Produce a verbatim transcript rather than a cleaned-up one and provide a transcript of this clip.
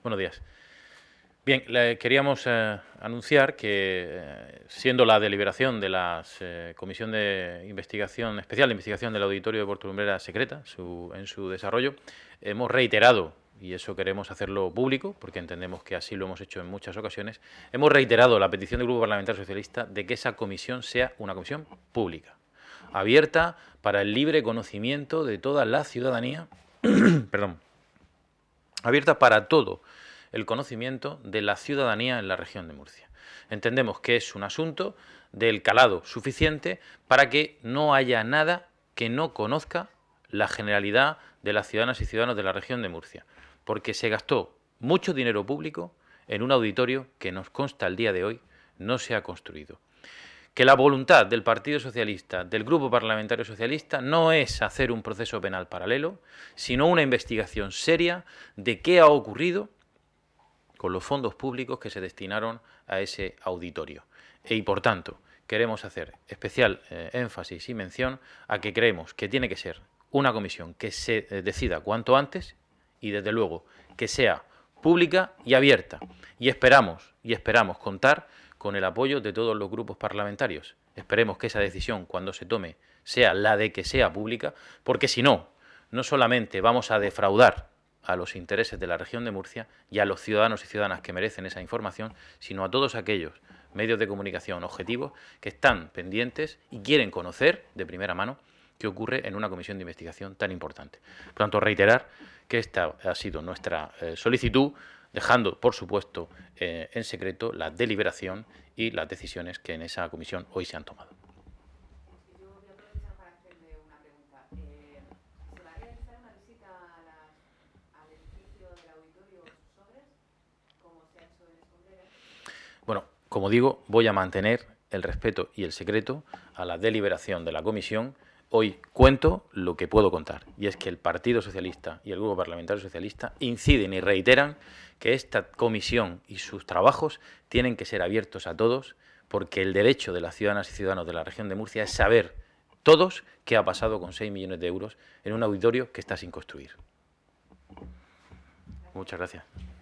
Buenos días. Bien, le queríamos eh, anunciar que, eh, siendo la deliberación de la eh, Comisión de Investigación, Especial de Investigación del Auditorio de Puerto Lumbrera secreta su, en su desarrollo, hemos reiterado, y eso queremos hacerlo público, porque entendemos que así lo hemos hecho en muchas ocasiones, hemos reiterado la petición del Grupo Parlamentario Socialista de que esa comisión sea una comisión pública, abierta para el libre conocimiento de toda la ciudadanía, perdón, abierta para todo el conocimiento de la ciudadanía en la región de Murcia. Entendemos que es un asunto del calado suficiente para que no haya nada que no conozca la generalidad de las ciudadanas y ciudadanos de la región de Murcia, porque se gastó mucho dinero público en un auditorio que nos consta el día de hoy no se ha construido. Que la voluntad del Partido Socialista, del Grupo Parlamentario Socialista, no es hacer un proceso penal paralelo, sino una investigación seria de qué ha ocurrido con los fondos públicos que se destinaron a ese auditorio. Y, por tanto, queremos hacer especial eh, énfasis y mención a que creemos que tiene que ser una comisión que se eh, decida cuanto antes y, desde luego, que sea pública y abierta. Y esperamos, y esperamos contar con el apoyo de todos los grupos parlamentarios. Esperemos que esa decisión, cuando se tome, sea la de que sea pública, porque si no, no solamente vamos a defraudar a los intereses de la región de Murcia y a los ciudadanos y ciudadanas que merecen esa información, sino a todos aquellos medios de comunicación objetivos que están pendientes y quieren conocer de primera mano qué ocurre en una comisión de investigación tan importante. Por tanto, reiterar que esta ha sido nuestra eh, solicitud, dejando, por supuesto, eh, en secreto la deliberación y las decisiones que en esa comisión hoy se han tomado. Yo voy a aprovechar para hacerle una pregunta. Eh, ¿Se va a realizar una visita a las, al edificio del auditorio Sobres, como se ha hecho en Escondera? Bueno, como digo, voy a mantener el respeto y el secreto a la deliberación de la comisión. Hoy cuento lo que puedo contar, y es que el Partido Socialista y el Grupo Parlamentario Socialista inciden y reiteran que esta comisión y sus trabajos tienen que ser abiertos a todos, porque el derecho de las ciudadanas y ciudadanos de la región de Murcia es saber todos qué ha pasado con seis millones de euros en un auditorio que está sin construir. Muchas gracias.